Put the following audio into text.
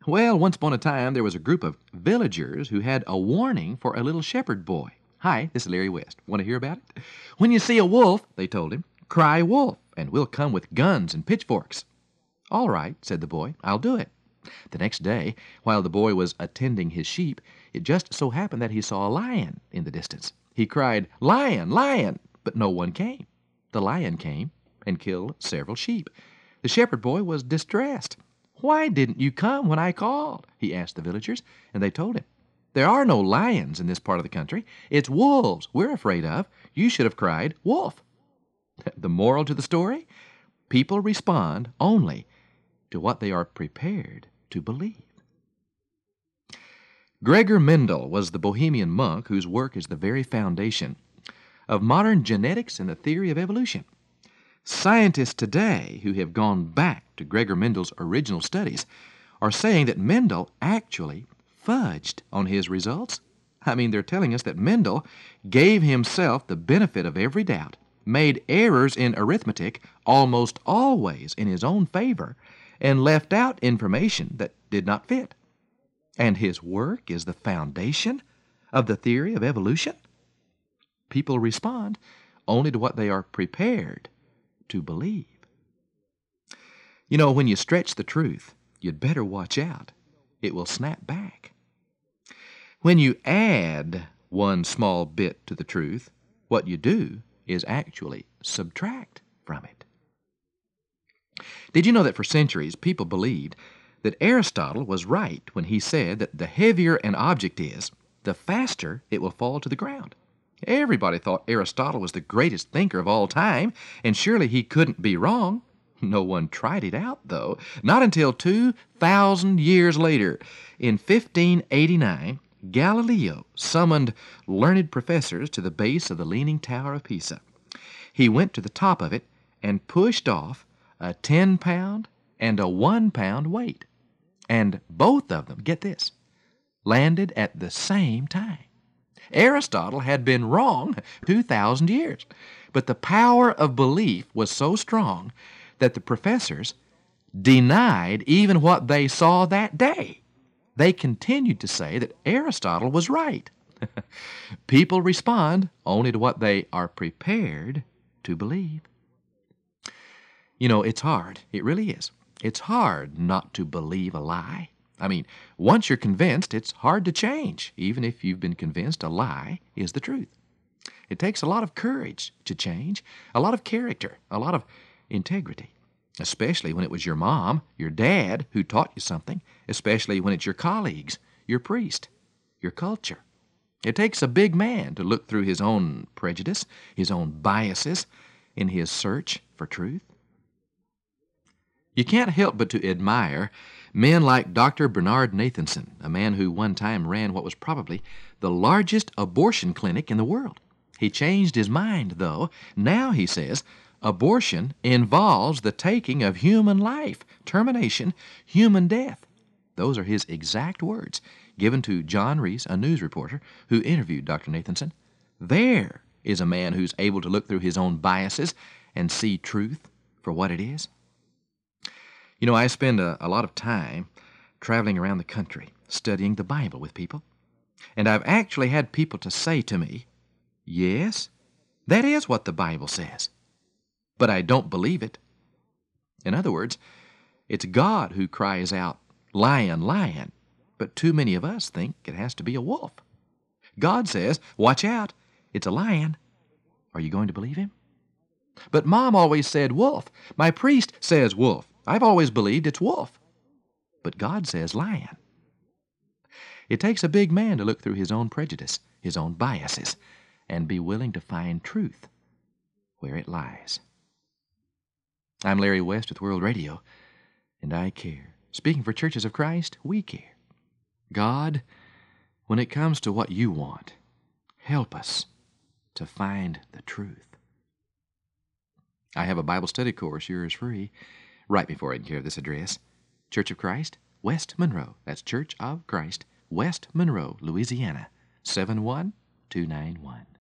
Well, once upon a time, there was a group of villagers who had a warning for a little shepherd boy. Hi, this is Larry West. Want to hear about it? When you see a wolf, they told him, cry wolf, and we'll come with guns and pitchforks. All right, said the boy, I'll do it. The next day, while the boy was attending his sheep, it just so happened that he saw a lion in the distance. He cried, lion, lion, but no one came. The lion came and killed several sheep. The shepherd boy was distressed. Why didn't you come when I called? He asked the villagers, and they told him. There are no lions in this part of the country. It's wolves we're afraid of. You should have cried, wolf. The moral to the story? People respond only to what they are prepared to believe. Gregor Mendel was the Bohemian monk whose work is the very foundation of modern genetics and the theory of evolution. Scientists today who have gone back to Gregor Mendel's original studies are saying that Mendel actually fudged on his results. I mean, they're telling us that Mendel gave himself the benefit of every doubt, made errors in arithmetic almost always in his own favor, and left out information that did not fit. And his work is the foundation of the theory of evolution. People respond only to what they are prepared to believe. You know, when you stretch the truth, you'd better watch out. It will snap back. When you add one small bit to the truth, what you do is actually subtract from it. Did you know that for centuries people believed that Aristotle was right when he said that the heavier an object is, the faster it will fall to the ground? Everybody thought Aristotle was the greatest thinker of all time, and surely he couldn't be wrong. No one tried it out, though, not until 2,000 years later. In 1589, Galileo summoned learned professors to the base of the Leaning Tower of Pisa. He went to the top of it and pushed off a 10-pound and a 1-pound weight. And both of them, get this, landed at the same time. Aristotle had been wrong 2,000 years, but the power of belief was so strong that the professors denied even what they saw that day. They continued to say that Aristotle was right. People respond only to what they are prepared to believe. You know, it's hard. It really is. It's hard not to believe a lie. I mean, once you're convinced, it's hard to change, even if you've been convinced a lie is the truth. It takes a lot of courage to change, a lot of character, a lot of integrity, especially when it was your mom, your dad who taught you something, especially when it's your colleagues, your priest, your culture. It takes a big man to look through his own prejudice, his own biases in his search for truth. You can't help but to admire men like Dr. Bernard Nathanson, a man who one time ran what was probably the largest abortion clinic in the world. He changed his mind, though. Now, he says, abortion involves the taking of human life, termination, human death. Those are his exact words, given to John Reese, a news reporter, who interviewed Dr. Nathanson. There is a man who's able to look through his own biases and see truth for what it is. You know, I spend a lot of time traveling around the country, studying the Bible with people. And I've actually had people to say to me, yes, that is what the Bible says, but I don't believe it. In other words, it's God who cries out, lion, lion, but too many of us think it has to be a wolf. God says, watch out, it's a lion. Are you going to believe him? But Mom always said wolf. My priest says wolf. I've always believed it's wolf. But God says lion. It takes a big man to look through his own prejudice, his own biases, and be willing to find truth where it lies. I'm Larry West with World Radio, and I care. Speaking for Churches of Christ, we care. God, when it comes to what you want, help us to find the truth. I have a Bible study course, yours free. Write me for it and care of this address. Church of Christ, West Monroe. That's Church of Christ, West Monroe, Louisiana, 71291.